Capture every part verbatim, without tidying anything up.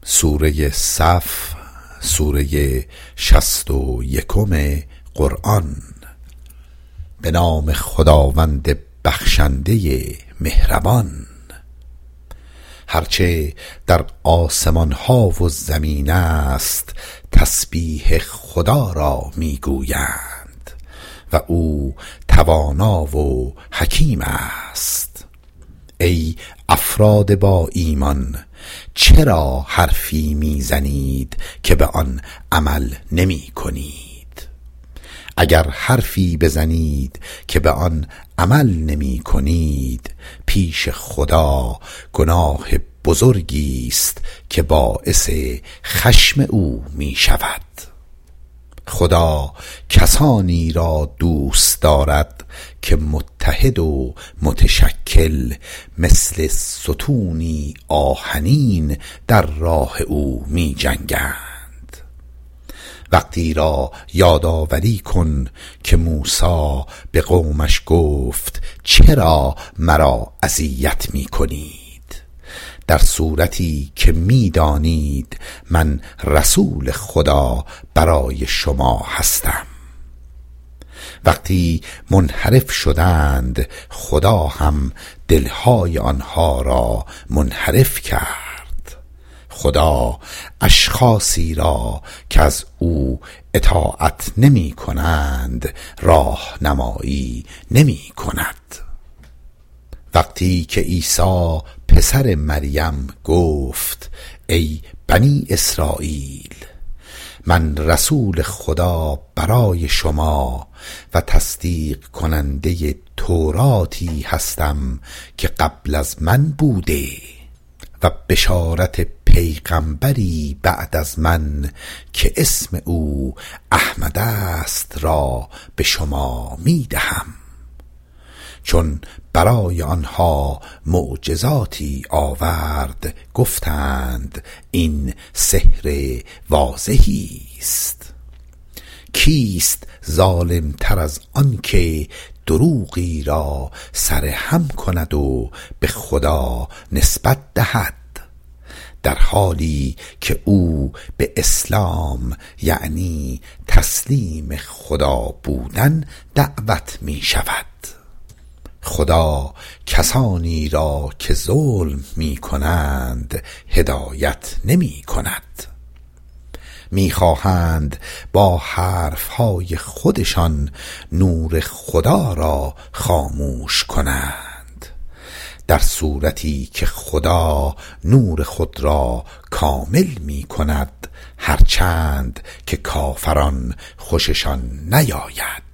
سوره صف، سوره شصت و یکم قرآن. به نام خداوند بخشنده مهربان. هرچه در آسمان ها و زمین است تسبیح خدا را می گویند و او توانا و حکیم است. ای افراد با ایمان، چرا حرفی میزنید که به آن عمل نمی کنید؟ اگر حرفی بزنید که به آن عمل نمی کنید، پیش خدا گناه بزرگی است که باعث خشم او می شود. خدا کسانی را دوست دارد که متحد و متشکل مثل ستونی آهنین در راه او می جنگند. وقتی را یادآوری کن که موسی به قومش گفت چرا مرا اذیت می کنید، در صورتی که می دانید من رسول خدا برای شما هستم. وقتی منحرف شدند خدا هم دلهای آنها را منحرف کرد. خدا اشخاصی را که از او اطاعت نمی کنند راهنمایی نمی کند. وقتی که عیسی پسر مریم گفت ای بنی اسرائیل، من رسول خدا برای شما و تصدیق کننده توراتی هستم که قبل از من بوده و بشارت پیغمبری بعد از من که اسم او احمد است را به شما می دهم. چون برای آنها معجزاتی آورد گفتند این سحر واضحی است. کیست ظالم تر از آن که دروغی را سرهم کند و به خدا نسبت دهد، در حالی که او به اسلام یعنی تسلیم خدا بودن دعوت می شود. خدا کسانی را که ظلم می کنند هدایت نمی کند. می خواهند با حرفهای خودشان نور خدا را خاموش کنند، در صورتی که خدا نور خود را کامل می کند، هرچند که کافران خوششان نیاید.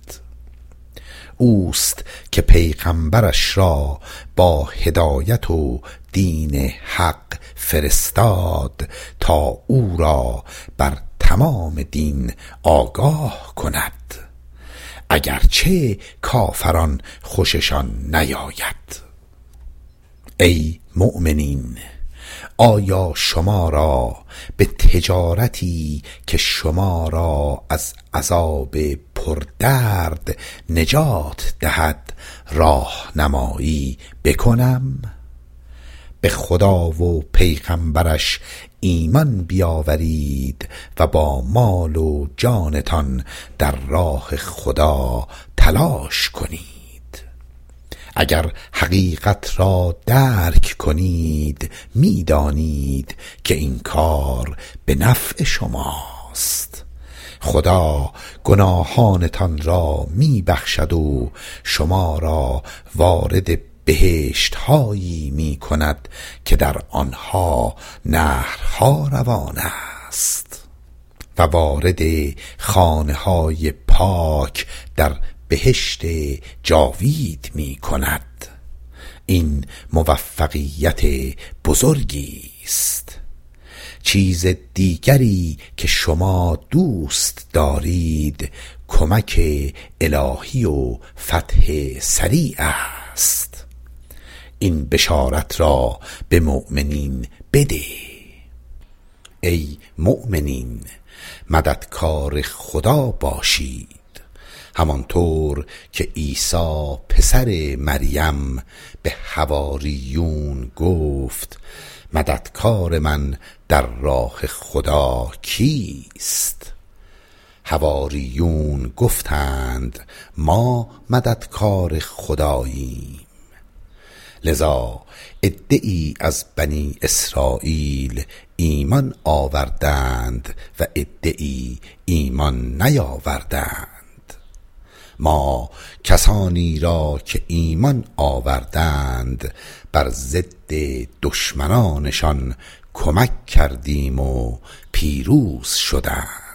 اوست که پیغمبرش را با هدایت و دین حق فرستاد تا او را بر تمام دین آگاه کند، اگرچه کافران خوششان نیاید. ای مؤمنین، آیا شما را به تجارتی که شما را از عذاب پردرد نجات دهد راهنمایی بکنم؟ به خدا و پیغمبرش ایمان بیاورید و با مال و جانتان در راه خدا تلاش کنید. اگر حقیقت را درک کنید می‌دانید که این کار به نفع شماست. خدا گناهانتان را می بخشد و شما را وارد بهشت هایی می کند که در آنها نهرها روان است و وارد خانه های پاک در بهشت جاوید می کند. این موفقیت بزرگی است. چیز دیگری که شما دوست دارید کمک الهی و فتح سریع است. این بشارت را به مؤمنین بده. ای مؤمنین، مددکار خدا باشید، همانطور که عیسی پسر مریم به حواریون گفت مددکار من در راه خدا کیست؟ حواریون گفتند ما مددکار خداییم. لذا عده‌ای از بنی اسرائیل ایمان آوردند و عده‌ای ایمان نیاوردند. ما کسانی را که ایمان آوردند بر ضد دشمنانشان کمک کردیم و پیروز شدند.